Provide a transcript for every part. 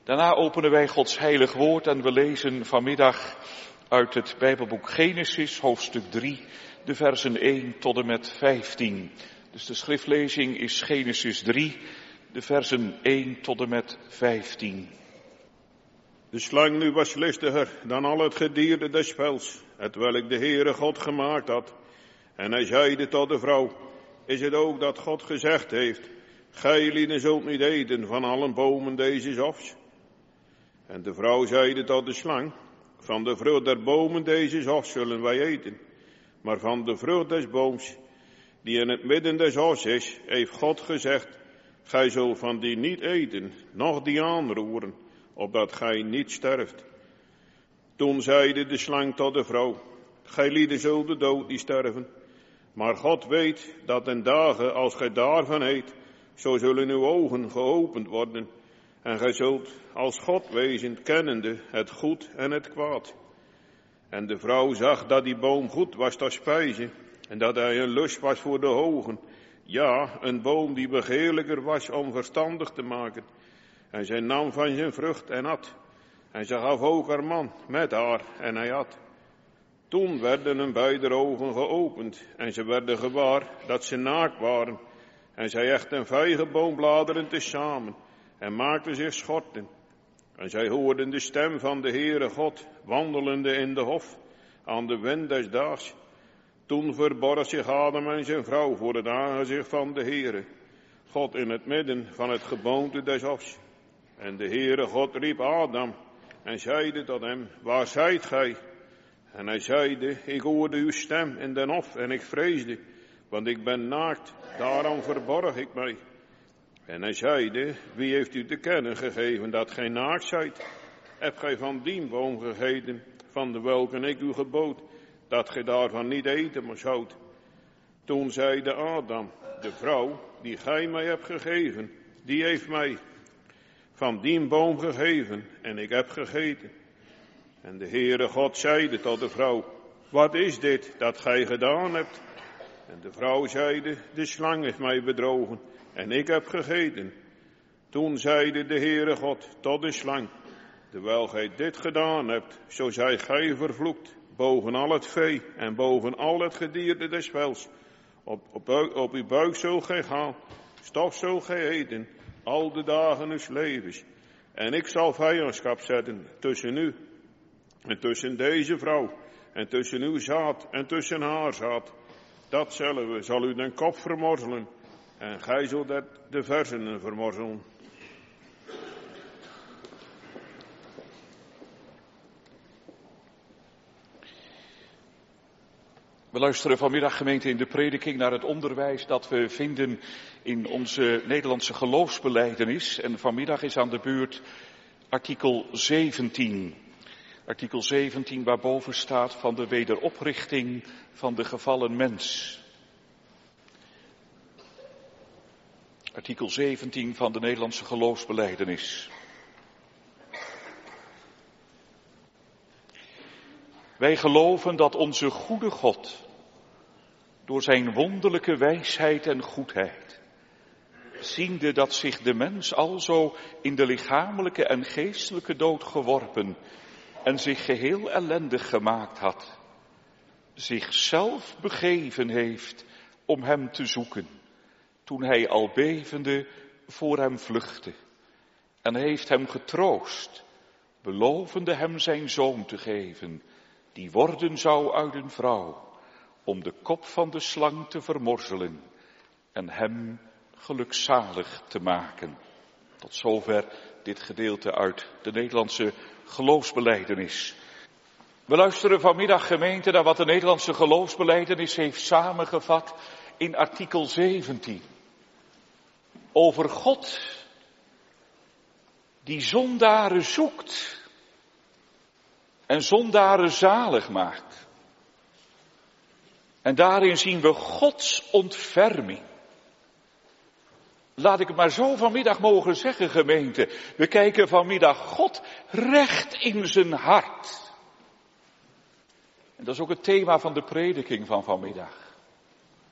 Daarna openen wij Gods heilig woord en we lezen vanmiddag uit het Bijbelboek Genesis, hoofdstuk 3, de versen 1 tot en met 15. Dus de schriftlezing is Genesis 3, de versen 1 tot en met 15. De slang nu was listiger dan al het gedierte des velds, hetwelk de Heere God gemaakt had. En hij zeide tot de vrouw, is het ook dat God gezegd heeft, gij lieden zult niet eten van allen bomen deze hofs? En de vrouw zeide tot de slang, van de vrucht der bomen deze hofs zullen wij eten. Maar van de vrucht des booms, die in het midden des hofs is, heeft God gezegd, gij zult van die niet eten, noch die aanroeren, opdat gij niet sterft. Toen zeide de slang tot de vrouw, gij lieden zult de dood niet sterven. Maar God weet dat in dagen als gij daarvan eet, zo zullen uw ogen geopend worden. En gij zult als God wezen, kennende het goed en het kwaad. En de vrouw zag dat die boom goed was tot spijze, en dat hij een lust was voor de ogen. Ja, een boom die begeerlijker was om verstandig te maken. En zij nam van zijn vrucht en at. En ze gaf ook haar man met haar en hij at. Toen werden hun beide ogen geopend en ze werden gewaar dat ze naakt waren. En zij hechten vijgenboombladeren tezamen en maakten zich schorten. En zij hoorden de stem van de Heere God wandelende in de hof aan de wind des daags. Toen verborg zich Adam en zijn vrouw voor het aangezicht van de Heere, God in het midden van het geboomte des hofs. En de Heere God riep Adam en zeide tot hem, waar zijt gij? En hij zeide, ik hoorde uw stem in den hof en ik vreesde, want ik ben naakt, daarom verborg ik mij. En hij zeide, wie heeft u te kennen gegeven dat gij naakt zijt? Hebt gij van die boom gegeten, van de welke ik u gebood, dat gij daarvan niet eten zoudt? Toen zeide Adam, de vrouw die gij mij hebt gegeven, die heeft mij van die boom gegeven en ik heb gegeten. En de Heere God zeide tot de vrouw, wat is dit dat gij gedaan hebt? En de vrouw zeide, de slang heeft mij bedrogen en ik heb gegeten. Toen zeide de Heere God tot de slang, terwijl gij dit gedaan hebt, zo zijt gij vervloekt, boven al het vee en boven al het gedierte des velds. Op uw buik zult gij gaan, stof zult gij eten, al de dagen uws levens. En ik zal vijandschap zetten tussen u en tussen deze vrouw en tussen uw zaad en tussen haar zaad. Datzelfde zal u den kop vermorzelen en gij zult de versenen vermorzelen. We luisteren vanmiddag, gemeente, in de prediking naar het onderwijs dat we vinden in onze Nederlandse geloofsbelijdenis. En vanmiddag is aan de beurt artikel 17. Artikel 17 waarboven staat van de wederoprichting van de gevallen mens. Artikel 17 van de Nederlandse geloofsbelijdenis. Wij geloven dat onze goede God door zijn wonderlijke wijsheid en goedheid, ziende dat zich de mens alzo in de lichamelijke en geestelijke dood geworpen en zich geheel ellendig gemaakt had, zichzelf begeven heeft om hem te zoeken, toen hij al bevende voor hem vluchtte, en heeft hem getroost, belovende hem zijn zoon te geven, die worden zou uit een vrouw, om de kop van de slang te vermorzelen en hem gelukzalig te maken. Tot zover dit gedeelte uit de Nederlandse geloofsbelijdenis. We luisteren vanmiddag, gemeente, naar wat de Nederlandse geloofsbelijdenis heeft samengevat in artikel 17. Over God die zondaren zoekt en zondaren zalig maakt. En daarin zien we Gods ontferming. Laat ik het maar zo vanmiddag mogen zeggen, gemeente. We kijken vanmiddag God recht in zijn hart. En dat is ook het thema van de prediking van vanmiddag.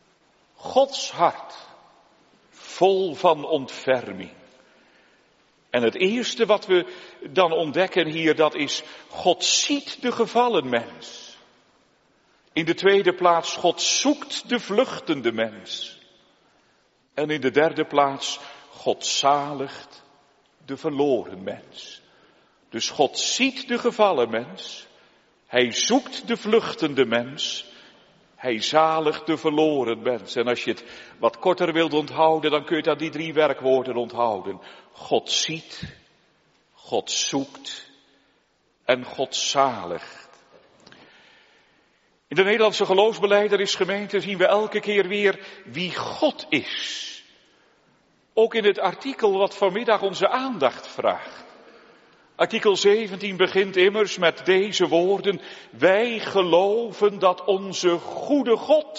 Gods hart, vol van ontferming. En het eerste wat we dan ontdekken hier, dat is, God ziet de gevallen mens. In de tweede plaats, God zoekt de vluchtende mens. En in de derde plaats, God zaligt de verloren mens. Dus God ziet de gevallen mens. Hij zoekt de vluchtende mens. Hij zaligt de verloren mens. En als je het wat korter wilt onthouden, dan kun je dat die 3 werkwoorden onthouden. God ziet, God zoekt en God zaligt. In de Nederlandse geloofsbelijdenisgemeente zien we elke keer weer wie God is. Ook in het artikel wat vanmiddag onze aandacht vraagt. Artikel 17 begint immers met deze woorden. Wij geloven dat onze goede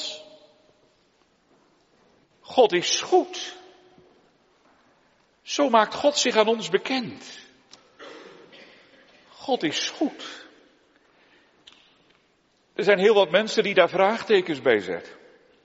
God is goed. Zo maakt God zich aan ons bekend. God is goed. Er zijn heel wat mensen die daar vraagtekens bij zetten.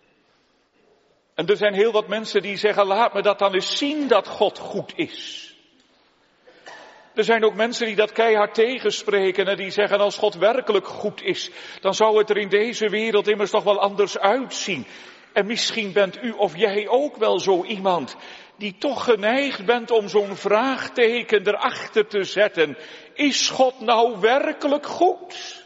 En er zijn heel wat mensen die zeggen, laat me dat dan eens zien dat God goed is. Er zijn ook mensen die dat keihard tegenspreken en die zeggen, als God werkelijk goed is, dan zou het er in deze wereld immers toch wel anders uitzien. En misschien bent u of jij ook wel zo iemand die toch geneigd bent om zo'n vraagteken erachter te zetten. Is God nou werkelijk goed?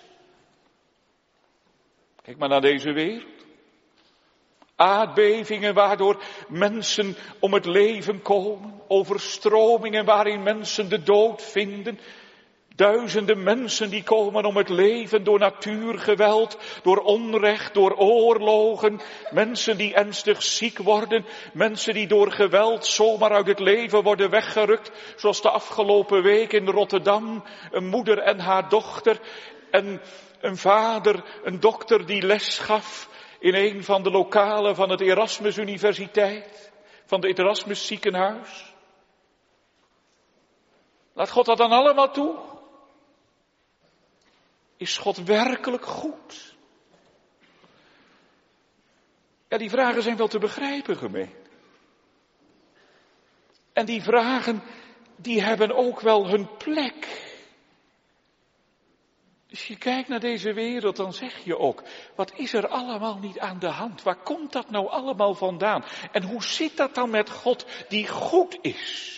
Kijk maar naar deze wereld. Aardbevingen waardoor mensen om het leven komen. Overstromingen waarin mensen de dood vinden. Duizenden mensen die komen om het leven door natuurgeweld, door onrecht, door oorlogen. Mensen die ernstig ziek worden. Mensen die door geweld zomaar uit het leven worden weggerukt. Zoals de afgelopen week in Rotterdam. Een moeder en haar dochter. En een vader, een dokter die les gaf in een van de lokalen van het Erasmus Universiteit. Van het Erasmus ziekenhuis. Laat God dat dan allemaal toe? Is God werkelijk goed? Ja, die vragen zijn wel te begrijpen, gemeente. En die vragen, die hebben ook wel hun plek. Als je kijkt naar deze wereld, dan zeg je ook, wat is er allemaal niet aan de hand? Waar komt dat nou allemaal vandaan? En hoe zit dat dan met God die goed is?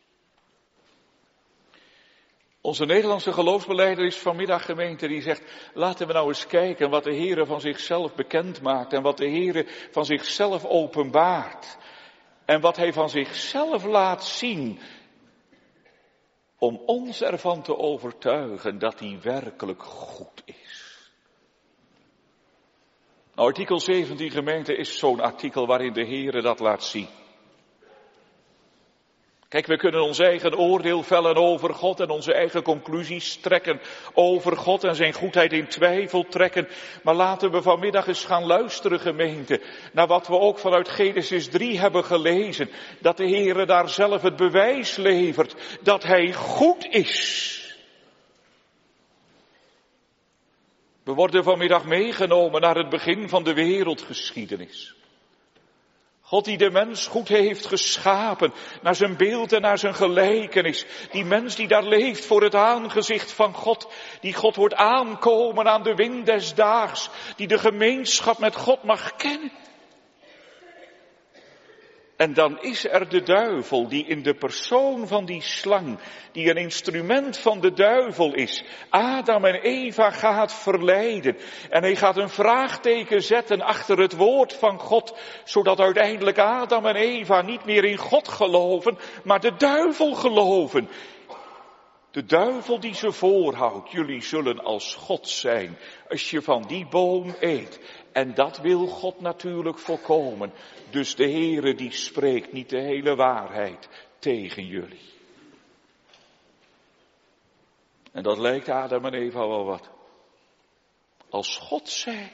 Onze Nederlandse geloofsbeleider is vanmiddag, gemeente, die zegt, laten we nou eens kijken wat de Heere van zichzelf bekend maakt en wat de Heere van zichzelf openbaart. En wat hij van zichzelf laat zien, om ons ervan te overtuigen dat hij werkelijk goed is. Nou, artikel 17, gemeente, is zo'n artikel waarin de Heere dat laat zien. Kijk, we kunnen ons eigen oordeel vellen over God en onze eigen conclusies trekken over God en zijn goedheid in twijfel trekken. Maar laten we vanmiddag eens gaan luisteren, gemeente, naar wat we ook vanuit Genesis 3 hebben gelezen. Dat de Heere daar zelf het bewijs levert dat hij goed is. We worden vanmiddag meegenomen naar het begin van de wereldgeschiedenis. God die de mens goed heeft geschapen, naar zijn beeld en naar zijn gelijkenis. Die mens die daar leeft voor het aangezicht van God, die God hoort aankomen aan de wind des daags, die de gemeenschap met God mag kennen. En dan is er de duivel die in de persoon van die slang, die een instrument van de duivel is, Adam en Eva gaat verleiden. En hij gaat een vraagteken zetten achter het woord van God, zodat uiteindelijk Adam en Eva niet meer in God geloven, maar de duivel geloven. De duivel die ze voorhoudt, jullie zullen als God zijn als je van die boom eet. En dat wil God natuurlijk voorkomen. Dus de Heere die spreekt niet de hele waarheid tegen jullie. En dat lijkt Adam en Eva wel wat. Als God zijn.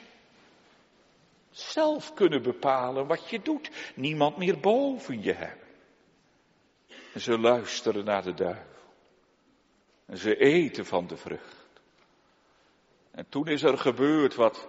Zelf kunnen bepalen wat je doet. Niemand meer boven je hebben. En ze luisteren naar de duivel. En ze eten van de vrucht. En toen is er gebeurd wat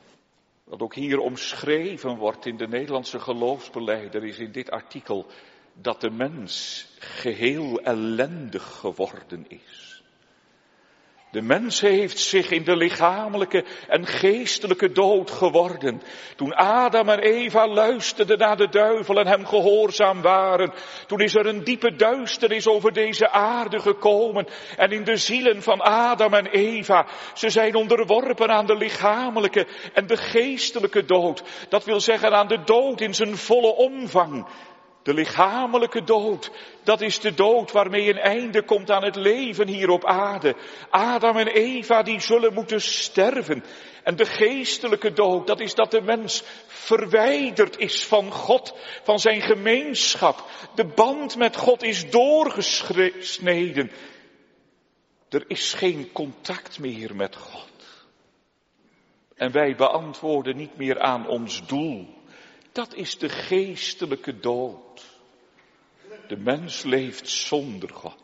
ook hier omschreven wordt in de Nederlandse geloofsbeleider, is in dit artikel dat de mens geheel ellendig geworden is. De mens heeft zich in de lichamelijke en geestelijke dood geworden. Toen Adam en Eva luisterden naar de duivel en hem gehoorzaam waren, toen is er een diepe duisternis over deze aarde gekomen. En in de zielen van Adam en Eva, ze zijn onderworpen aan de lichamelijke en de geestelijke dood. Dat wil zeggen aan de dood in zijn volle omvang. De lichamelijke dood, dat is de dood waarmee een einde komt aan het leven hier op aarde. Adam en Eva die zullen moeten sterven. En de geestelijke dood, dat is dat de mens verwijderd is van God, van zijn gemeenschap. De band met God is doorgesneden. Er is geen contact meer met God. En wij beantwoorden niet meer aan ons doel. Dat is de geestelijke dood. De mens leeft zonder God.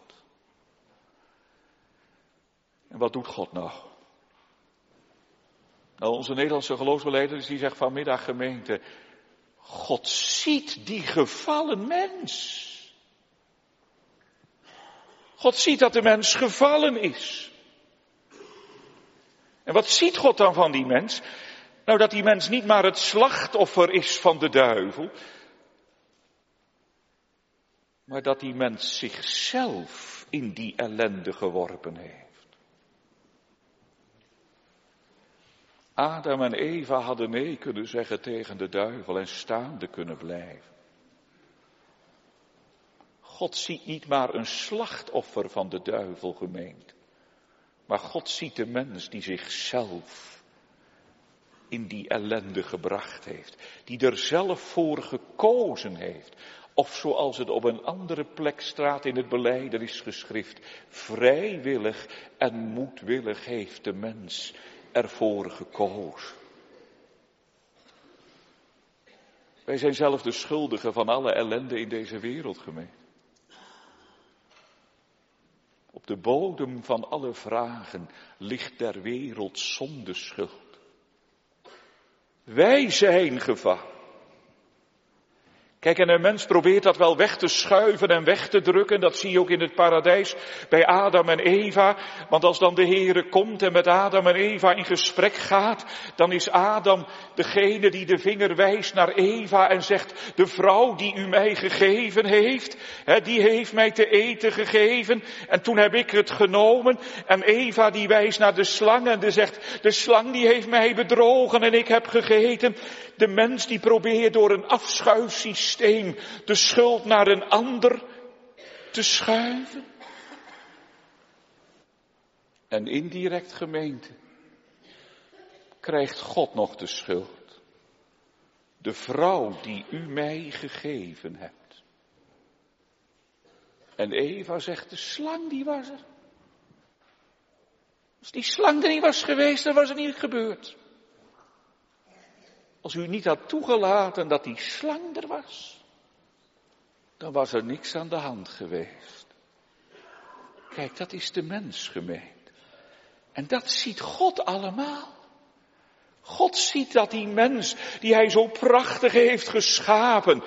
En wat doet God nou? Nou, onze Nederlandse geloofsbelijdenis die zegt vanmiddag, gemeente, God ziet die gevallen mens. God ziet dat de mens gevallen is. En wat ziet God dan van die mens? Nou, dat die mens niet maar het slachtoffer is van de duivel, maar dat die mens zichzelf in die ellende geworpen heeft. Adam en Eva hadden nee kunnen zeggen tegen de duivel en staande kunnen blijven. God ziet niet maar een slachtoffer van de duivel, gemeente, maar God ziet de mens die zichzelf in die ellende gebracht heeft, die er zelf voor gekozen heeft. Of zoals het op een andere plek staat in het belijdenisgeschrift, vrijwillig en moedwillig heeft de mens ervoor gekozen. Wij zijn zelf de schuldigen van alle ellende in deze wereld, gemeente. Op de bodem van alle vragen ligt der wereld zonde schuld. Wij zijn gevallen. Kijk, en een mens probeert dat wel weg te schuiven en weg te drukken. Dat zie je ook in het paradijs bij Adam en Eva. Want als dan de Heere komt en met Adam en Eva in gesprek gaat, dan is Adam degene die de vinger wijst naar Eva en zegt, de vrouw die u mij gegeven heeft, die heeft mij te eten gegeven en toen heb ik het genomen. En Eva die wijst naar de slang en die zegt, de slang die heeft mij bedrogen en ik heb gegeten. De mens die probeert door een afschuifsysteem de schuld naar een ander te schuiven. En indirect, gemeente, krijgt God nog de schuld. De vrouw die u mij gegeven hebt. En Eva zegt, de slang die was er. Als die slang er niet was geweest, dan was er niet gebeurd. Als u niet had toegelaten dat die slang er was, dan was er niks aan de hand geweest. Kijk, dat is de mens, gemeente. En dat ziet God allemaal. God ziet dat die mens, die hij zo prachtig heeft geschapen,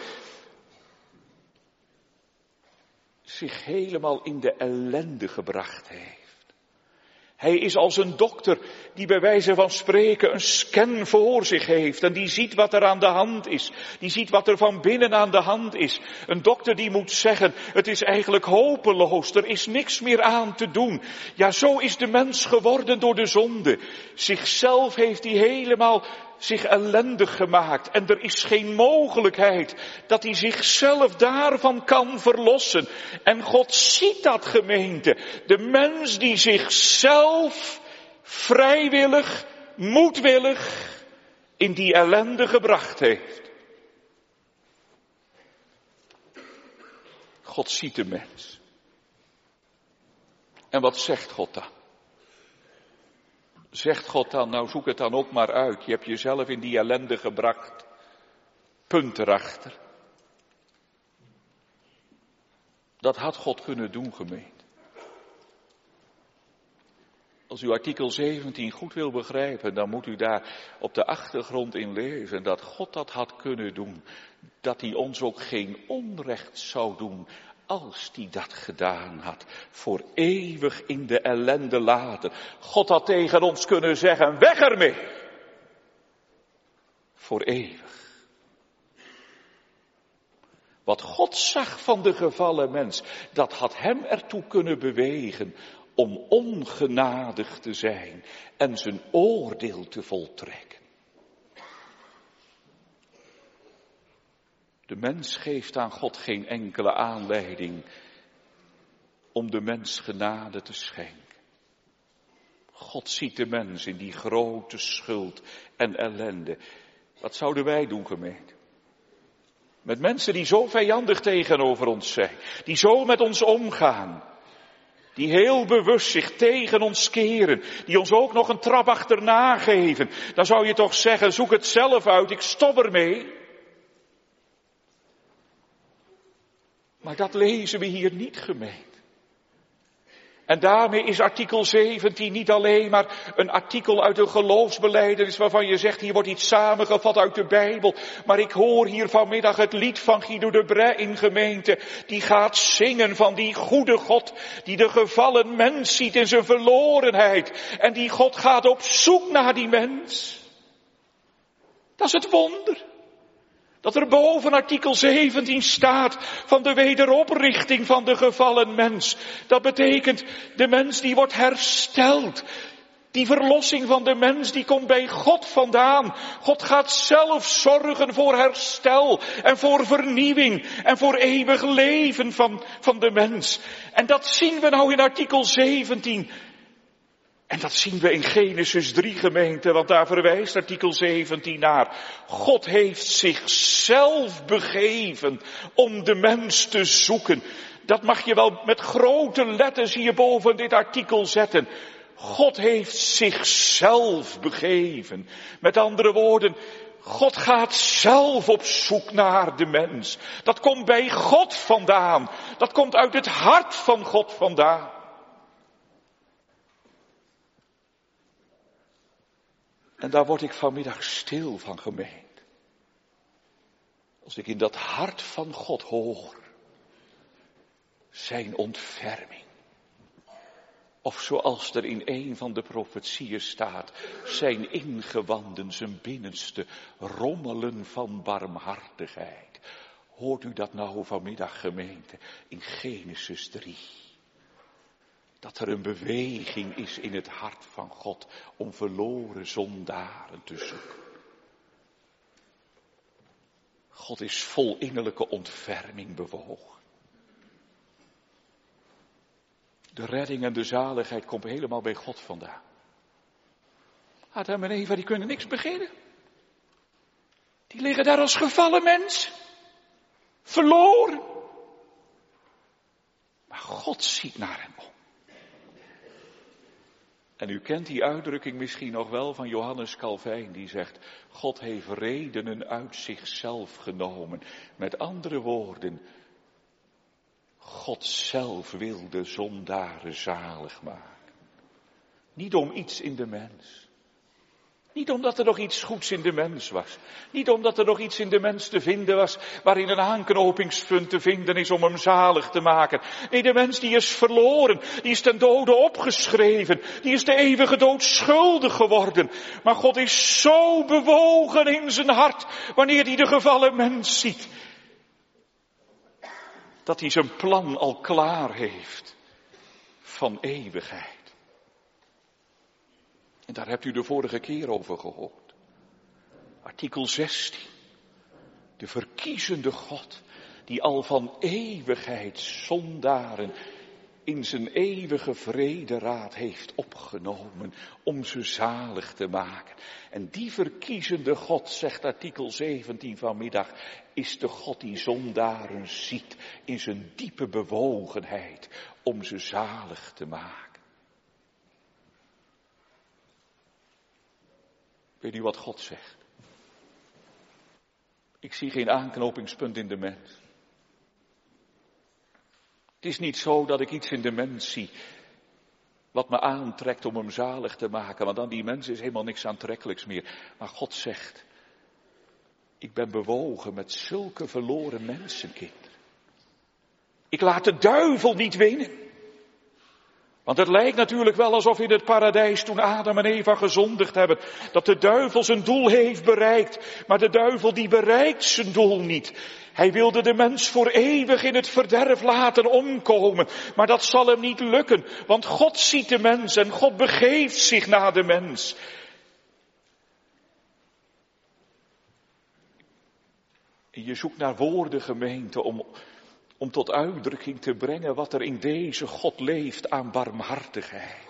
zich helemaal in de ellende gebracht heeft. Hij is als een dokter die bij wijze van spreken een scan voor zich heeft en die ziet wat er aan de hand is. Die ziet wat er van binnen aan de hand is. Een dokter die moet zeggen, het is eigenlijk hopeloos, er is niks meer aan te doen. Ja, zo is de mens geworden door de zonde. Zichzelf heeft hij helemaal zich ellendig gemaakt en er is geen mogelijkheid dat hij zichzelf daarvan kan verlossen. En God ziet dat, gemeente. De mens die zichzelf vrijwillig, moedwillig in die ellende gebracht heeft. God ziet de mens. En wat zegt God dan? Zegt God dan, nou zoek het dan ook maar uit. Je hebt jezelf in die ellende gebracht. Punt erachter. Dat had God kunnen doen, gemeente. Als u artikel 17 goed wil begrijpen, dan moet u daar op de achtergrond in lezen dat God dat had kunnen doen. Dat hij ons ook geen onrecht zou doen als hij dat gedaan had. Voor eeuwig in de ellende laten. God had tegen ons kunnen zeggen, weg ermee. Voor eeuwig. Wat God zag van de gevallen mens, dat had hem ertoe kunnen bewegen om ongenadig te zijn en zijn oordeel te voltrekken. De mens geeft aan God geen enkele aanleiding om de mens genade te schenken. God ziet de mens in die grote schuld en ellende. Wat zouden wij doen, gemeente? Met mensen die zo vijandig tegenover ons zijn, die zo met ons omgaan, die heel bewust zich tegen ons keren, die ons ook nog een trap achterna geven. Dan zou je toch zeggen, zoek het zelf uit, ik stop ermee. Maar dat lezen we hier niet, gemeente. En daarmee is artikel 17 niet alleen maar een artikel uit een geloofsbelijdenis waarvan je zegt, hier wordt iets samengevat uit de Bijbel. Maar ik hoor hier vanmiddag het lied van Guido de Brij in gemeente. Die gaat zingen van die goede God die de gevallen mens ziet in zijn verlorenheid. En die God gaat op zoek naar die mens. Dat is het wonder. Dat er boven artikel 17 staat van de wederoprichting van de gevallen mens. Dat betekent de mens die wordt hersteld. Die verlossing van de mens die komt bij God vandaan. God gaat zelf zorgen voor herstel en voor vernieuwing en voor eeuwig leven van de mens. En dat zien we nou in artikel 17. En dat zien we in Genesis 3, gemeente, want daar verwijst artikel 17 naar. God heeft zichzelf begeven om de mens te zoeken. Dat mag je wel met grote letters hier boven dit artikel zetten. God heeft zichzelf begeven. Met andere woorden, God gaat zelf op zoek naar de mens. Dat komt bij God vandaan. Dat komt uit het hart van God vandaan. En daar word ik vanmiddag stil van, gemeente. Als ik in dat hart van God hoor. Zijn ontferming. Of zoals er in een van de profetieën staat. Zijn ingewanden, zijn binnenste rommelen van barmhartigheid. Hoort u dat nou vanmiddag, gemeente, in Genesis 3. Dat er een beweging is in het hart van God om verloren zondaren te zoeken. God is vol innerlijke ontferming bewogen. De redding en de zaligheid komt helemaal bij God vandaan. Adam en Eva, die kunnen niks beginnen. Die liggen daar als gevallen mens. Verloren. Maar God ziet naar hen om. En u kent die uitdrukking misschien nog wel van Johannes Calvijn, die zegt, God heeft redenen uit zichzelf genomen. Met andere woorden, God zelf wil de zondaren zalig maken. Niet om iets in de mens. Niet omdat er nog iets goeds in de mens was. Niet omdat er nog iets in de mens te vinden was waarin een aanknopingspunt te vinden is om hem zalig te maken. Nee, de mens die is verloren, die is ten dode opgeschreven, die is de eeuwige dood schuldig geworden. Maar God is zo bewogen in zijn hart wanneer hij de gevallen mens ziet. Dat hij zijn plan al klaar heeft van eeuwigheid. En daar hebt u de vorige keer over gehoord. Artikel 16. De verkiezende God die al van eeuwigheid zondaren in zijn eeuwige vrederaad heeft opgenomen om ze zalig te maken. En die verkiezende God, zegt artikel 17 vanmiddag, is de God die zondaren ziet in zijn diepe bewogenheid om ze zalig te maken. Weet u wat God zegt? Ik zie geen aanknopingspunt in de mens. Het is niet zo dat ik iets in de mens zie wat me aantrekt om hem zalig te maken. Want aan die mens is helemaal niks aantrekkelijks meer. Maar God zegt, ik ben bewogen met zulke verloren mensenkinderen. Ik laat de duivel niet winnen. Want het lijkt natuurlijk wel alsof in het paradijs toen Adam en Eva gezondigd hebben, dat de duivel zijn doel heeft bereikt. Maar de duivel die bereikt zijn doel niet. Hij wilde de mens voor eeuwig in het verderf laten omkomen. Maar dat zal hem niet lukken. Want God ziet de mens en God begeeft zich naar de mens. En je zoekt naar woorden, gemeente, om tot uitdrukking te brengen wat er in deze God leeft aan barmhartigheid.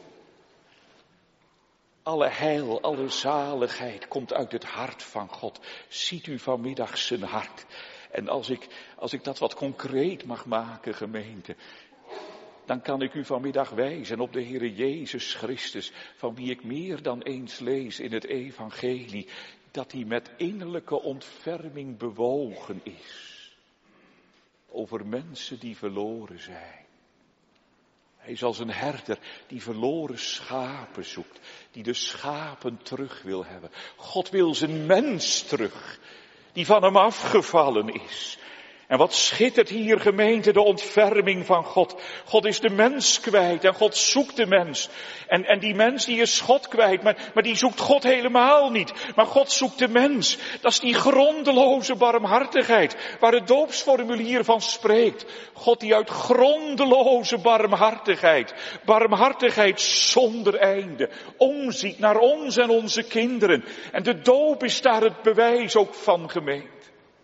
Alle heil, alle zaligheid komt uit het hart van God. Ziet u vanmiddag zijn hart. En als ik dat wat concreet mag maken, gemeente, dan kan ik u vanmiddag wijzen op de Heere Jezus Christus, van wie ik meer dan eens lees in het evangelie, dat hij met innerlijke ontferming bewogen is over mensen die verloren zijn. Hij is als een herder die verloren schapen zoekt, die de schapen terug wil hebben. God wil zijn mens terug, die van hem afgevallen is. En wat schittert hier, gemeente, de ontferming van God. God is de mens kwijt en God zoekt de mens. En die mens die is God kwijt, maar die zoekt God helemaal niet. Maar God zoekt de mens. Dat is die grondeloze barmhartigheid, waar het doopsformulier van spreekt. God die uit grondeloze barmhartigheid zonder einde, omziet naar ons en onze kinderen. En de doop is daar het bewijs ook van, gemeente.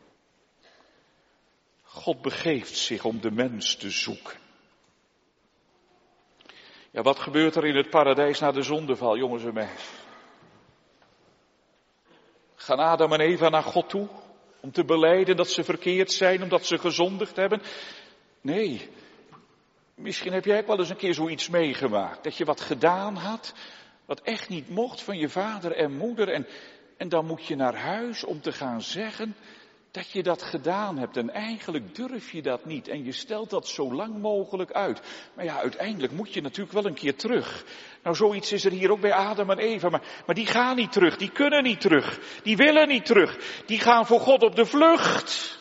God begeeft zich om de mens te zoeken. Ja, wat gebeurt er in het paradijs na de zondeval, jongens en meisjes? Gaan Adam en Eva naar God toe om te belijden dat ze verkeerd zijn, omdat ze gezondigd hebben? Nee, misschien heb jij ook wel eens een keer zoiets meegemaakt. Dat je wat gedaan had, wat echt niet mocht van je vader en moeder. En dan moet je naar huis om te gaan zeggen dat je dat gedaan hebt. En eigenlijk durf je dat niet. En je stelt dat zo lang mogelijk uit. Maar ja, uiteindelijk moet je natuurlijk wel een keer terug. Nou, zoiets is er hier ook bij Adam en Eva. Maar die gaan niet terug. Die kunnen niet terug. Die willen niet terug. Die gaan voor God op de vlucht.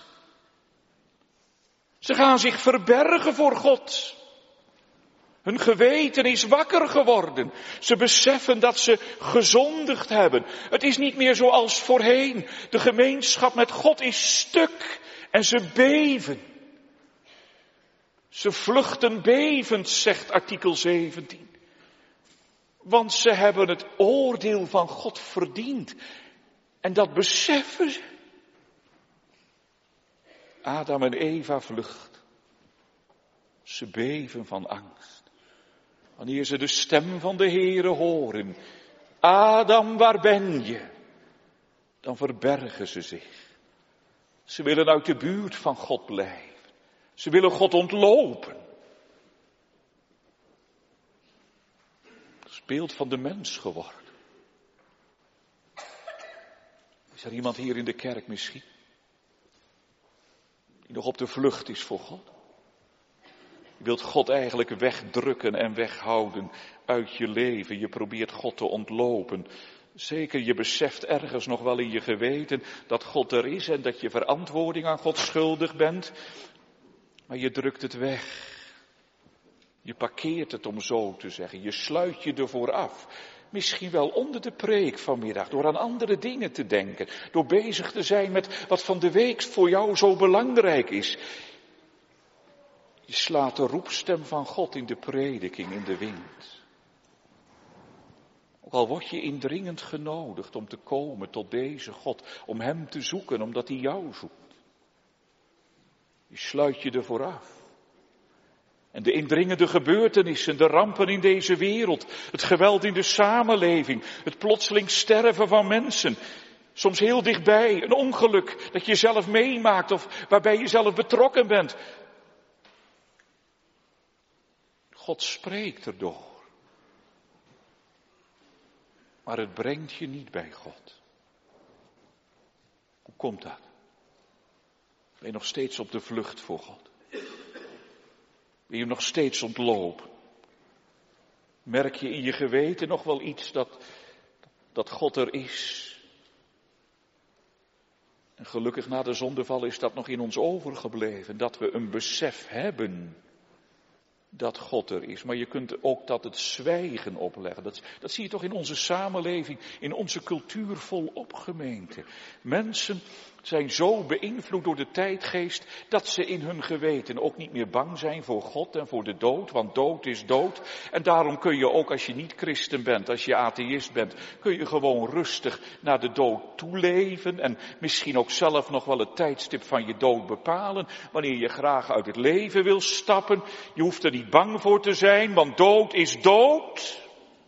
Ze gaan zich verbergen voor God. Hun geweten is wakker geworden. Ze beseffen dat ze gezondigd hebben. Het is niet meer zoals voorheen. De gemeenschap met God is stuk en ze beven. Ze vluchten bevend, zegt artikel 17. Want ze hebben het oordeel van God verdiend. En dat beseffen ze. Adam en Eva vluchten. Ze beven van angst. Wanneer ze de stem van de Heere horen. Adam, waar ben je? Dan verbergen ze zich. Ze willen uit de buurt van God blijven. Ze willen God ontlopen. Dat is beeld van de mens geworden. Is er iemand hier in de kerk misschien? Die nog op de vlucht is voor God? Je wilt God eigenlijk wegdrukken en weghouden uit je leven. Je probeert God te ontlopen. Zeker, je beseft ergens nog wel in je geweten dat God er is en dat je verantwoording aan God schuldig bent. Maar je drukt het weg. Je parkeert het, om zo te zeggen. Je sluit je ervoor af. Misschien wel onder de preek vanmiddag, door aan andere dingen te denken. Door bezig te zijn met wat van de week voor jou zo belangrijk is. Je slaat de roepstem van God in de prediking in de wind. Ook al word je indringend genodigd om te komen tot deze God, om Hem te zoeken, omdat Hij jou zoekt. Je sluit je ervoor af. En de indringende gebeurtenissen, de rampen in deze wereld, het geweld in de samenleving, het plotseling sterven van mensen, soms heel dichtbij, een ongeluk dat je zelf meemaakt of waarbij je zelf betrokken bent. God spreekt erdoor. Maar het brengt je niet bij God. Hoe komt dat? Ben je nog steeds op de vlucht voor God? Ben je nog steeds ontlopen? Merk je in je geweten nog wel iets dat God er is? En gelukkig na de zondeval is dat nog in ons overgebleven. Dat we een besef hebben dat God er is. Maar je kunt ook dat het zwijgen opleggen. Dat zie je toch in onze samenleving, in onze cultuur volop, gemeente. Mensen zijn zo beïnvloed door de tijdgeest dat ze in hun geweten ook niet meer bang zijn voor God en voor de dood. Want dood is dood. En daarom kun je ook als je niet christen bent, als je atheïst bent, kun je gewoon rustig naar de dood toeleven. En misschien ook zelf nog wel het tijdstip van je dood bepalen. Wanneer je graag uit het leven wil stappen. Je hoeft er niet bang voor te zijn, want dood is dood.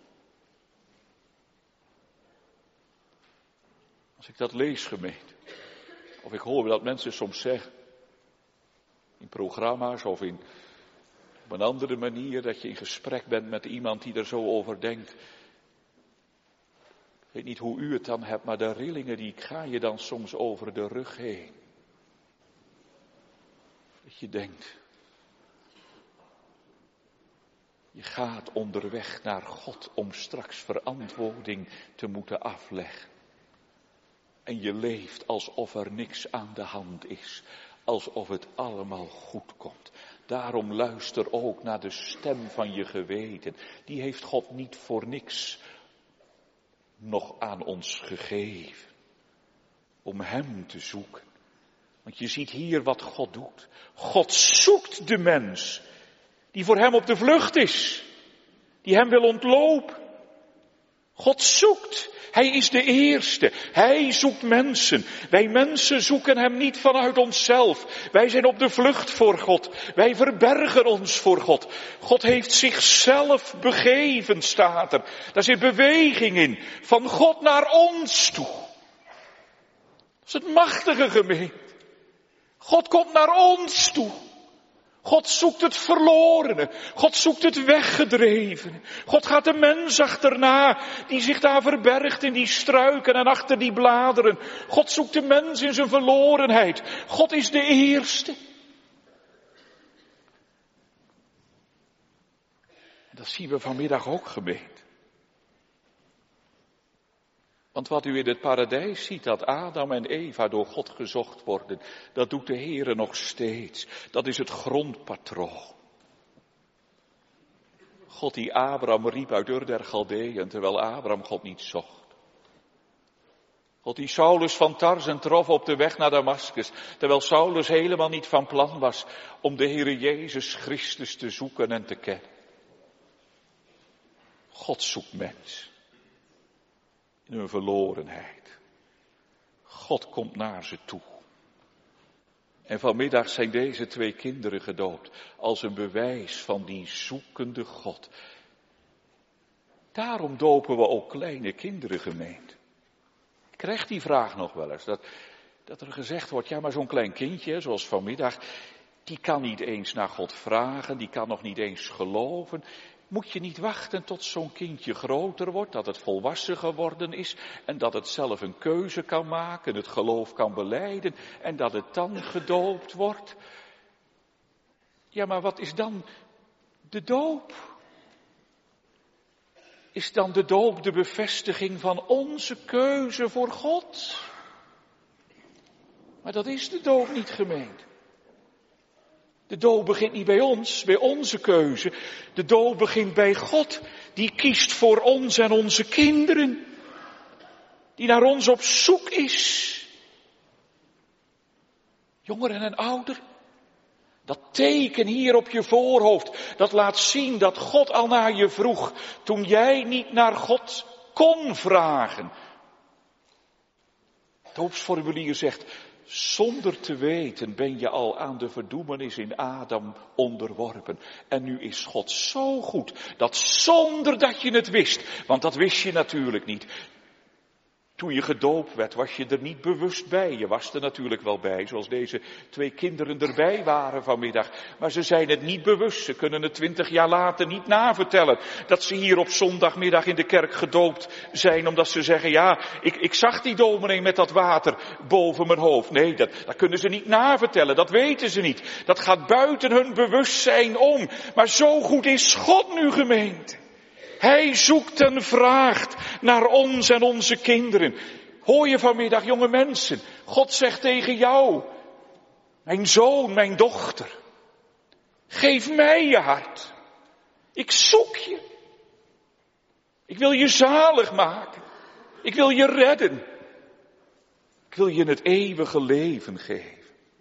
Als ik dat lees, gemeente, of ik hoor dat mensen soms zeggen, in programma's of op een andere manier, dat je in gesprek bent met iemand die er zo over denkt. Ik weet niet hoe u het dan hebt, maar de rillingen die gaan je dan soms over de rug heen. Dat je denkt, je gaat onderweg naar God om straks verantwoording te moeten afleggen. En je leeft alsof er niks aan de hand is. Alsof het allemaal goed komt. Daarom luister ook naar de stem van je geweten. Die heeft God niet voor niks nog aan ons gegeven. Om hem te zoeken. Want je ziet hier wat God doet. God zoekt de mens die voor hem op de vlucht is. Die hem wil ontlopen. God zoekt. Hij is de eerste. Hij zoekt mensen. Wij mensen zoeken hem niet vanuit onszelf. Wij zijn op de vlucht voor God. Wij verbergen ons voor God. God heeft zichzelf begeven, staat er. Daar zit beweging in. Van God naar ons toe. Dat is het machtige, gemeente. God komt naar ons toe. God zoekt het verlorene. God zoekt het weggedrevene. God gaat de mens achterna die zich daar verbergt in die struiken en achter die bladeren. God zoekt de mens in zijn verlorenheid. God is de eerste. En dat zien we vanmiddag ook, gemeente. Want wat u in het paradijs ziet, dat Adam en Eva door God gezocht worden, dat doet de Heere nog steeds. Dat is het grondpatroon. God die Abraham riep uit Ur der Chaldeeën, terwijl Abraham God niet zocht. God die Saulus van Tarsen trof op de weg naar Damaskus, terwijl Saulus helemaal niet van plan was om de Heere Jezus Christus te zoeken en te kennen. God zoekt mens. In hun verlorenheid. God komt naar ze toe. En vanmiddag zijn deze 2 kinderen gedoopt als een bewijs van die zoekende God. Daarom dopen we ook kleine kinderen, gemeente. Ik krijg die vraag nog wel eens. Dat er gezegd wordt, ja maar zo'n klein kindje, zoals vanmiddag, die kan niet eens naar God vragen, die kan nog niet eens geloven. Moet je niet wachten tot zo'n kindje groter wordt, dat het volwassen geworden is en dat het zelf een keuze kan maken, het geloof kan belijden en dat het dan gedoopt wordt? Ja, maar wat is dan de doop? Is dan de doop de bevestiging van onze keuze voor God? Maar dat is de doop niet, gemeente. De doop begint niet bij ons, bij onze keuze. De doop begint bij God, die kiest voor ons en onze kinderen. Die naar ons op zoek is. Jongeren en ouderen. Dat teken hier op je voorhoofd, dat laat zien dat God al naar je vroeg. Toen jij niet naar God kon vragen. Het doopsformulier zegt, zonder te weten ben je al aan de verdoemenis in Adam onderworpen. En nu is God zo goed, dat zonder dat je het wist, want dat wist je natuurlijk niet. Toen je gedoopt werd, was je er niet bewust bij. Je was er natuurlijk wel bij, zoals deze 2 kinderen erbij waren vanmiddag. Maar ze zijn het niet bewust. Ze kunnen het 20 jaar later niet navertellen. Dat ze hier op zondagmiddag in de kerk gedoopt zijn, omdat ze zeggen, ja, ik zag die dominee met dat water boven mijn hoofd. Nee, dat kunnen ze niet navertellen. Dat weten ze niet. Dat gaat buiten hun bewustzijn om. Maar zo goed is God nu, gemeente. Hij zoekt en vraagt naar ons en onze kinderen. Hoor je vanmiddag, jonge mensen, God zegt tegen jou, mijn zoon, mijn dochter, geef mij je hart. Ik zoek je. Ik wil je zalig maken. Ik wil je redden. Ik wil je het eeuwige leven geven.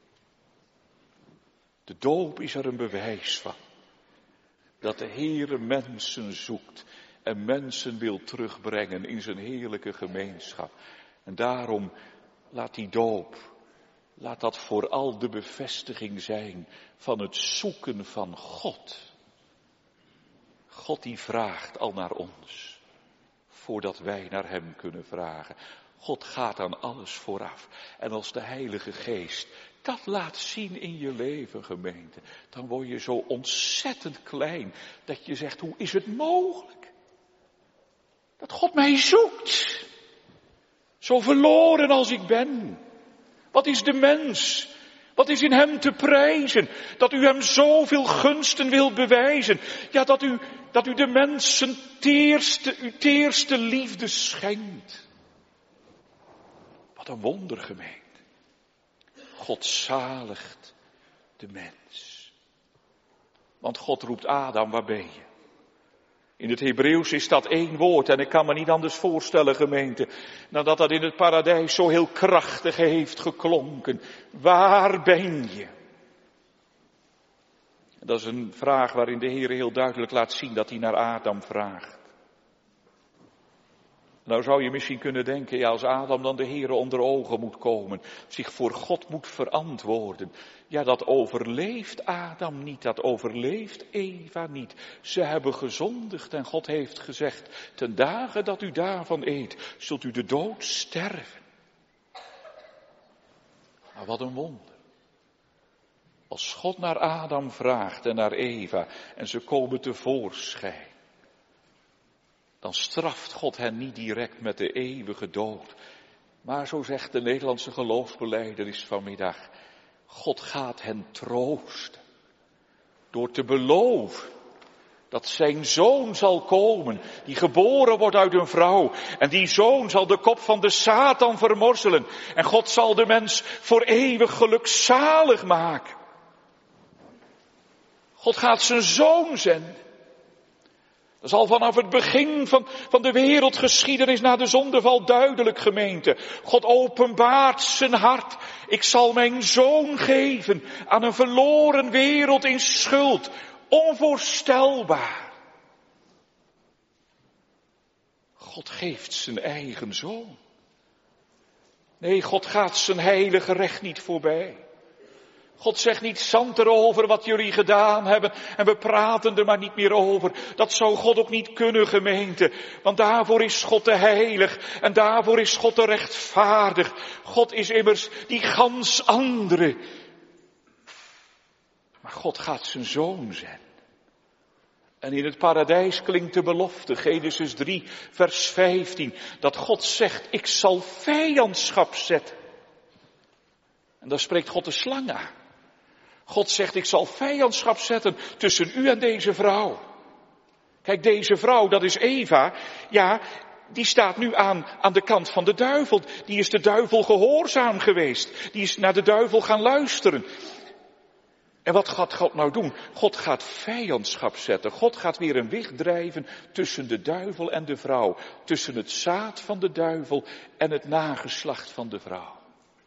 De doop is er een bewijs van. Dat de Heere mensen zoekt en mensen wil terugbrengen in zijn heerlijke gemeenschap. En daarom laat die doop, laat dat vooral de bevestiging zijn van het zoeken van God. God die vraagt al naar ons, voordat wij naar hem kunnen vragen. God gaat aan alles vooraf. En als de Heilige Geest dat laat zien in je leven, gemeente, dan word je zo ontzettend klein dat je zegt, hoe is het mogelijk? Dat God mij zoekt. Zo verloren als ik ben. Wat is de mens? Wat is in hem te prijzen? Dat u hem zoveel gunsten wilt bewijzen. Ja, dat u de mensen uw teerste liefde schenkt. Wat een wonder, gemeente. God zaligt de mens. Want God roept Adam, waar ben je? In het Hebreeuws is dat één woord en ik kan me niet anders voorstellen, gemeente, nadat dat in het paradijs zo heel krachtig heeft geklonken. Waar ben je? En dat is een vraag waarin de Heer heel duidelijk laat zien dat hij naar Adam vraagt. Nou zou je misschien kunnen denken, ja, als Adam dan de Heere onder ogen moet komen, zich voor God moet verantwoorden. Ja, dat overleeft Adam niet, dat overleeft Eva niet. Ze hebben gezondigd en God heeft gezegd, ten dagen dat u daarvan eet, zult u de dood sterven. Maar wat een wonder. Als God naar Adam vraagt en naar Eva en ze komen tevoorschijn, dan straft God hen niet direct met de eeuwige dood. Maar zo zegt de Nederlandse geloofsbelijdenis vanmiddag, God gaat hen troosten. Door te beloven dat zijn zoon zal komen, die geboren wordt uit een vrouw. En die zoon zal de kop van de Satan vermorzelen. En God zal de mens voor eeuwig gelukzalig maken. God gaat zijn zoon zenden. Dat is al vanaf het begin van de wereldgeschiedenis na de zondeval duidelijk, gemeente. God openbaart zijn hart. Ik zal mijn zoon geven aan een verloren wereld in schuld. Onvoorstelbaar. God geeft zijn eigen zoon. Nee, God gaat zijn heilige recht niet voorbij. God zegt niet zand erover wat jullie gedaan hebben en we praten er maar niet meer over. Dat zou God ook niet kunnen, gemeente. Want daarvoor is God te heilig en daarvoor is God te rechtvaardig. God is immers die gans andere. Maar God gaat zijn zoon zenden. En in het paradijs klinkt de belofte, Genesis 3, vers 15, dat God zegt, ik zal vijandschap zetten. En dan spreekt God de slang aan. God zegt, ik zal vijandschap zetten tussen u en deze vrouw. Kijk, deze vrouw, dat is Eva, ja, die staat nu aan de kant van de duivel. Die is de duivel gehoorzaam geweest. Die is naar de duivel gaan luisteren. En wat gaat God nou doen? God gaat vijandschap zetten. God gaat weer een weg drijven tussen de duivel en de vrouw. Tussen het zaad van de duivel en het nageslacht van de vrouw.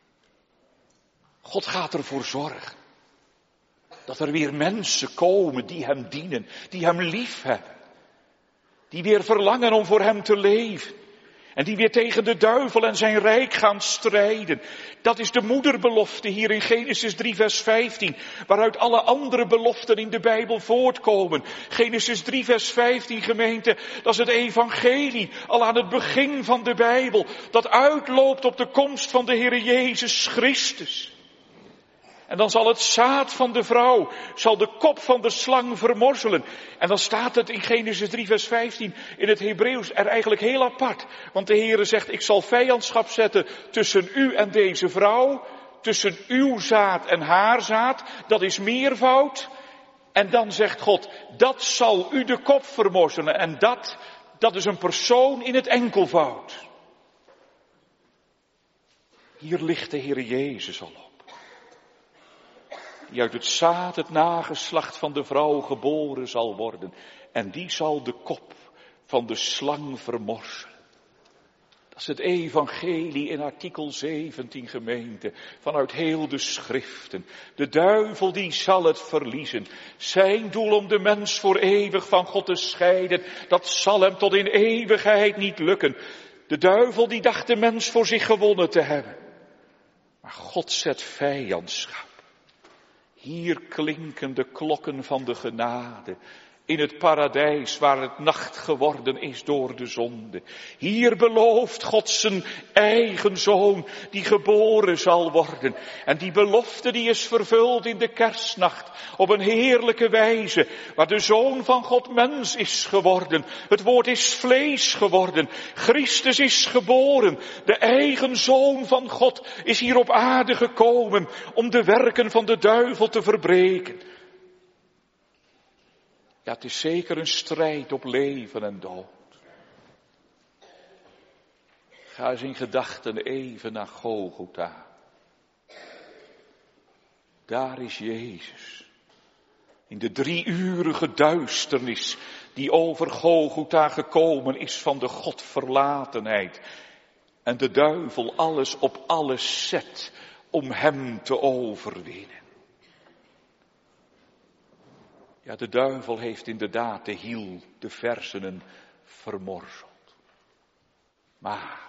God gaat ervoor zorgen dat er weer mensen komen die hem dienen, die hem lief hebben. Die weer verlangen om voor hem te leven. En die weer tegen de duivel en zijn rijk gaan strijden. Dat is de moederbelofte hier in Genesis 3 vers 15. Waaruit alle andere beloften in de Bijbel voortkomen. Genesis 3 vers 15, gemeente, dat is het evangelie. Al aan het begin van de Bijbel. Dat uitloopt op de komst van de Heere Jezus Christus. En dan zal het zaad van de vrouw, zal de kop van de slang vermorzelen. En dan staat het in Genesis 3 vers 15 in het Hebreeuws er eigenlijk heel apart. Want de Heere zegt, ik zal vijandschap zetten tussen u en deze vrouw. Tussen uw zaad en haar zaad. Dat is meervoud. En dan zegt God, dat zal u de kop vermorzelen. En dat is een persoon in het enkelvoud. Hier ligt de Heer Jezus al op. Die uit het zaad, het nageslacht van de vrouw geboren zal worden. En die zal de kop van de slang vermorzelen. Dat is het evangelie in artikel 17, gemeente, vanuit heel de schriften. De duivel die zal het verliezen. Zijn doel om de mens voor eeuwig van God te scheiden, dat zal hem tot in eeuwigheid niet lukken. De duivel die dacht de mens voor zich gewonnen te hebben. Maar God zet vijandschap. Hier klinken de klokken van de genade. In het paradijs waar het nacht geworden is door de zonde. Hier belooft God zijn eigen zoon die geboren zal worden. En die belofte die is vervuld in de kerstnacht op een heerlijke wijze. Waar de zoon van God mens is geworden. Het woord is vlees geworden. Christus is geboren. De eigen zoon van God is hier op aarde gekomen om de werken van de duivel te verbreken. Ja, het is zeker een strijd op leven en dood. Ga eens in gedachten even naar Golgotha. Daar is Jezus. In de 3-urige duisternis die over Golgotha gekomen is van de Godverlatenheid. En de duivel alles op alles zet om hem te overwinnen. Ja, de duivel heeft inderdaad de hiel, de versenen vermorzeld. Maar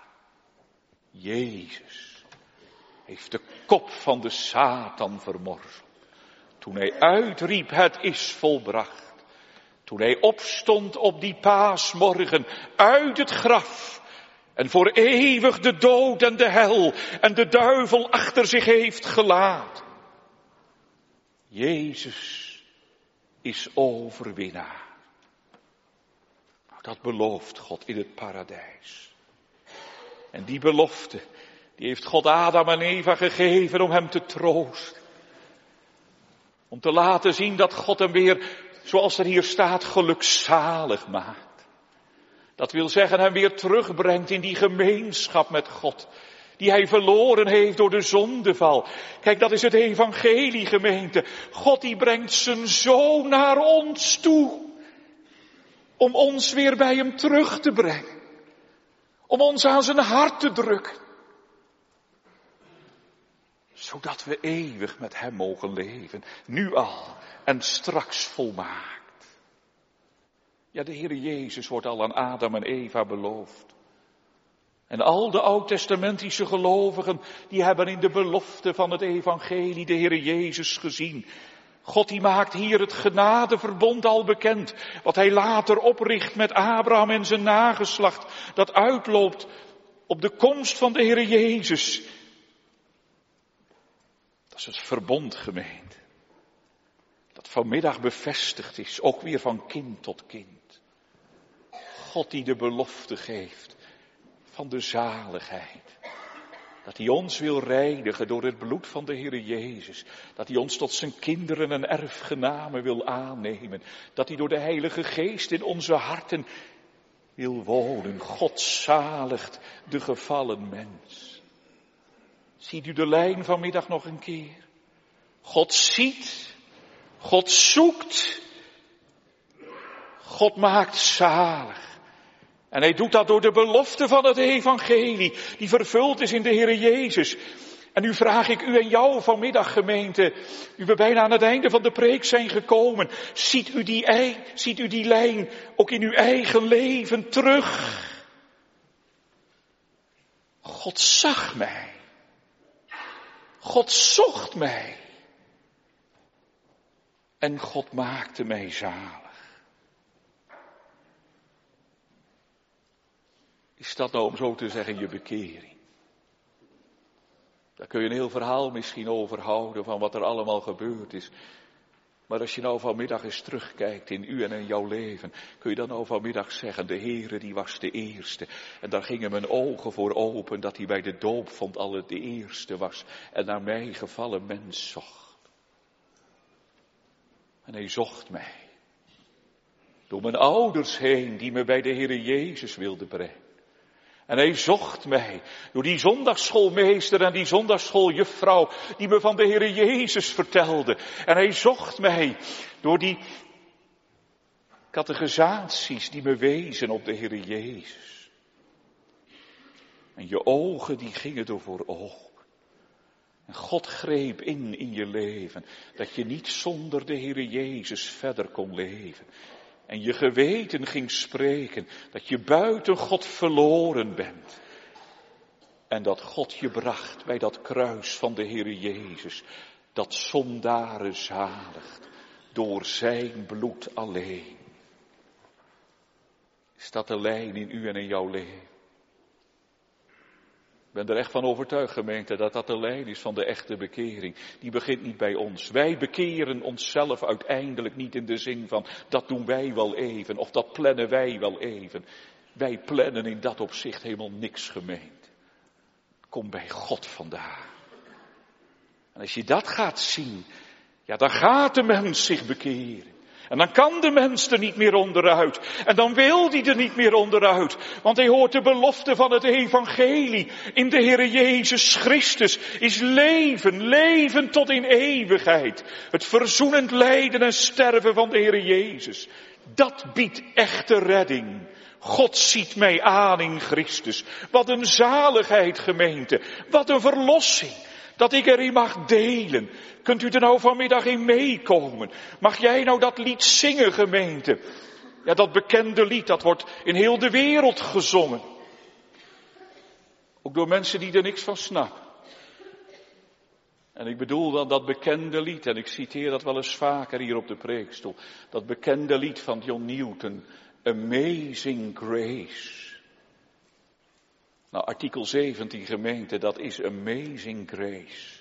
Jezus heeft de kop van de Satan vermorzeld. Toen hij uitriep, het is volbracht. Toen hij opstond op die paasmorgen uit het graf. En voor eeuwig de dood en de hel en de duivel achter zich heeft gelaten. Jezus is overwinnaar. Nou, dat belooft God in het paradijs. En die belofte, die heeft God Adam en Eva gegeven om hem te troosten. Om te laten zien dat God hem weer, zoals er hier staat, gelukzalig maakt. Dat wil zeggen hem weer terugbrengt in die gemeenschap met God. Die hij verloren heeft door de zondeval. Kijk, dat is het evangelie, gemeente. God die brengt zijn zoon naar ons toe. Om ons weer bij hem terug te brengen. Om ons aan zijn hart te drukken. Zodat we eeuwig met hem mogen leven. Nu al en straks volmaakt. Ja, de Heer Jezus wordt al aan Adam en Eva beloofd. En al de oud-testamentische gelovigen, die hebben in de belofte van het evangelie de Heer Jezus gezien. God die maakt hier het genadeverbond al bekend, wat hij later opricht met Abraham en zijn nageslacht, dat uitloopt op de komst van de Heer Jezus. Dat is het verbond, gemeente, dat vanmiddag bevestigd is, ook weer van kind tot kind. God die de belofte geeft van de zaligheid. Dat hij ons wil reinigen door het bloed van de Heer Jezus. Dat hij ons tot zijn kinderen en erfgenamen wil aannemen. Dat hij door de Heilige Geest in onze harten wil wonen. God zaligt de gevallen mens. Ziet u de lijn vanmiddag nog een keer? God ziet. God zoekt. God maakt zalig. En hij doet dat door de belofte van het evangelie, die vervuld is in de Heer Jezus. En nu vraag ik u en jou vanmiddag, gemeente, u we bijna aan het einde van de preek zijn gekomen. Ziet u die lijn ook in uw eigen leven terug? God zag mij. God zocht mij. En God maakte mij zalig. Is dat nou, om zo te zeggen, je bekering? Daar kun je een heel verhaal misschien over houden van wat er allemaal gebeurd is. Maar als je nou vanmiddag eens terugkijkt in u en in jouw leven, kun je dan nou vanmiddag zeggen, de Heere die was de eerste. En daar gingen mijn ogen voor open dat hij bij de doop vond al het de eerste was. En naar mij gevallen mens zocht. En hij zocht mij. Door mijn ouders heen, die me bij de Heere Jezus wilden brengen. En hij zocht mij door die zondagsschoolmeester en die zondagsschooljuffrouw die me van de Heere Jezus vertelde. En hij zocht mij door die catechisaties die me wezen op de Heere Jezus. En je ogen die gingen door voor oog. En God greep in je leven, dat je niet zonder de Heere Jezus verder kon leven. En je geweten ging spreken, dat je buiten God verloren bent. En dat God je bracht bij dat kruis van de Heere Jezus, dat zondaren zaligt, door zijn bloed alleen. Is dat de lijn in u en in jouw leven? Ik ben er echt van overtuigd, gemeente, dat dat de lijn is van de echte bekering. Die begint niet bij ons. Wij bekeren onszelf uiteindelijk niet in de zin van, dat doen wij wel even, of dat plannen wij wel even. Wij plannen in dat opzicht helemaal niks, gemeente. Kom bij God vandaan. En als je dat gaat zien, ja, dan gaat de mens zich bekeren. En dan kan de mens er niet meer onderuit. En dan wil die er niet meer onderuit. Want hij hoort de belofte van het evangelie. In de Heere Jezus Christus is leven, leven tot in eeuwigheid. Het verzoenend lijden en sterven van de Heere Jezus. Dat biedt echte redding. God ziet mij aan in Christus. Wat een zaligheid, gemeente. Wat een verlossing. Dat ik erin mag delen. Kunt u er nou vanmiddag in meekomen? Mag jij nou dat lied zingen, gemeente? Ja, dat bekende lied, dat wordt in heel de wereld gezongen. Ook door mensen die er niks van snappen. En ik bedoel dan dat bekende lied, en ik citeer dat wel eens vaker hier op de preekstoel. Dat bekende lied van John Newton, Amazing Grace. Nou, artikel 17 gemeente, dat is Amazing Grace.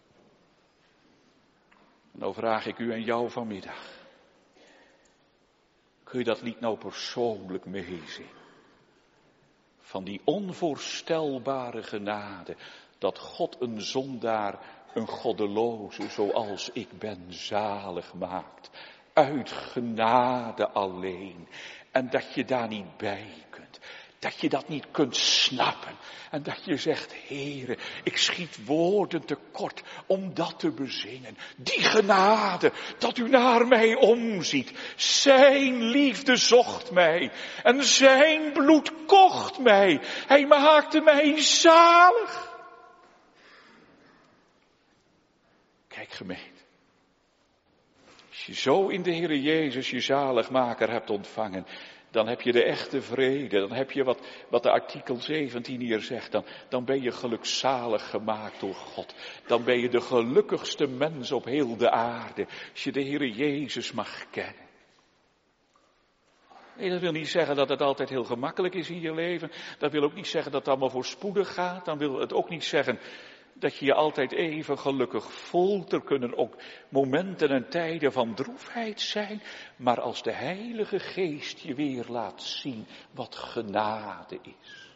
En nou vraag ik u en jou vanmiddag. Kun je dat lied nou persoonlijk meezingen? Van die onvoorstelbare genade, dat God een zondaar, een goddeloze zoals ik ben, zalig maakt. Uit genade alleen. En dat je daar niet bij kunt. Dat je dat niet kunt snappen. En dat je zegt, Heere, ik schiet woorden tekort om dat te bezingen. Die genade, dat u naar mij omziet. Zijn liefde zocht mij. En zijn bloed kocht mij. Hij maakte mij zalig. Kijk, gemeente. Als je zo in de Heere Jezus je zaligmaker hebt ontvangen, dan heb je de echte vrede. Dan heb je wat de artikel 17 hier zegt. Dan ben je gelukzalig gemaakt door God. Dan ben je de gelukkigste mens op heel de aarde. Als je de Heere Jezus mag kennen. Nee, dat wil niet zeggen dat het altijd heel gemakkelijk is in je leven. Dat wil ook niet zeggen dat het allemaal voorspoedig gaat. Dan wil het ook niet zeggen dat je je altijd even gelukkig voelt. Er kunnen ook momenten en tijden van droefheid zijn. Maar als de Heilige Geest je weer laat zien wat genade is.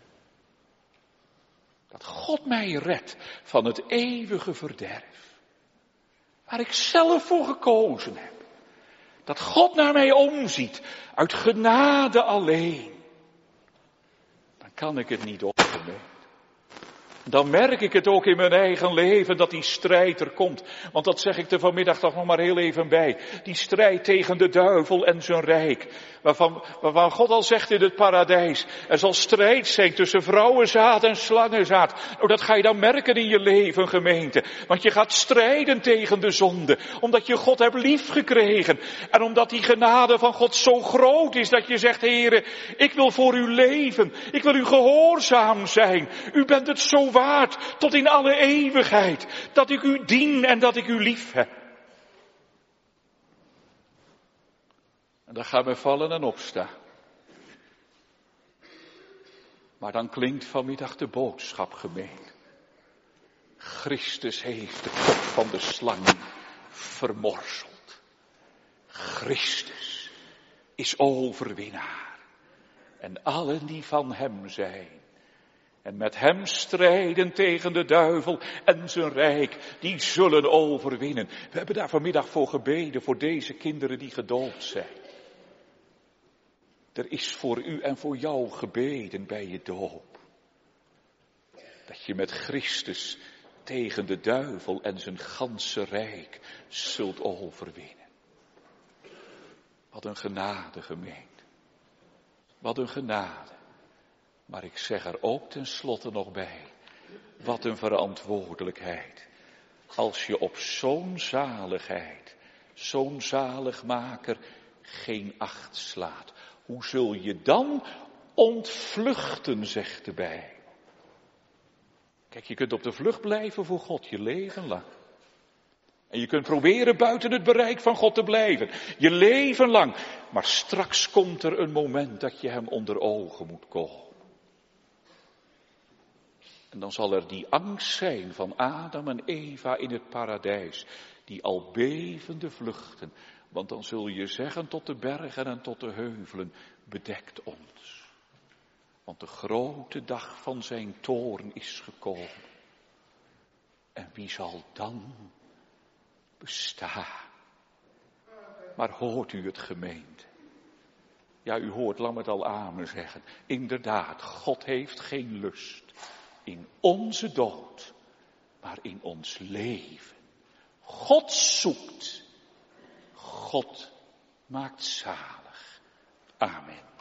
Dat God mij redt van het eeuwige verderf. Waar ik zelf voor gekozen heb. Dat God naar mij omziet uit genade alleen. Dan kan ik het niet opnemen. Dan merk ik het ook in mijn eigen leven dat die strijd er komt. Want dat zeg ik er vanmiddag toch nog maar heel even bij. Die strijd tegen de duivel en zijn rijk. Waarvan God al zegt in het paradijs. Er zal strijd zijn tussen vrouwenzaad en slangenzaad. Nou, dat ga je dan merken in je leven, gemeente. Want je gaat strijden tegen de zonde. Omdat je God hebt liefgekregen. En omdat die genade van God zo groot is dat je zegt, Heere, ik wil voor u leven. Ik wil u gehoorzaam zijn. U bent het zo waard tot in alle eeuwigheid. Dat ik u dien en dat ik u lief heb. En dan gaan we vallen en opstaan. Maar dan klinkt vanmiddag de boodschap, gemeente. Christus heeft de kop van de slang vermorzeld. Christus is overwinnaar. En allen die van hem zijn, En met hem strijden tegen de duivel en zijn rijk, die zullen overwinnen. We hebben daar vanmiddag voor gebeden, voor deze kinderen die gedoopt zijn. Er is voor u en voor jou gebeden bij je doop. Dat je met Christus tegen de duivel en zijn ganse rijk zult overwinnen. Wat een genade, gemeente. Wat een genade. Maar ik zeg er ook tenslotte nog bij, wat een verantwoordelijkheid. Als je op zo'n zaligheid, zo'n zaligmaker geen acht slaat. Hoe zul je dan ontvluchten, zegt de Bijbel. Kijk, je kunt op de vlucht blijven voor God je leven lang. En je kunt proberen buiten het bereik van God te blijven. Je leven lang. Maar straks komt er een moment dat je hem onder ogen moet komen. En dan zal er die angst zijn van Adam en Eva in het paradijs. Die al bevende vluchten. Want dan zul je zeggen tot de bergen en tot de heuvelen, bedekt ons. Want de grote dag van zijn toorn is gekomen. En wie zal dan bestaan? Maar hoort u het, gemeente? Ja, u hoort, laat me het al amen zeggen. Inderdaad, God heeft geen lust in onze dood, maar in ons leven. God zoekt. God maakt zalig. Amen.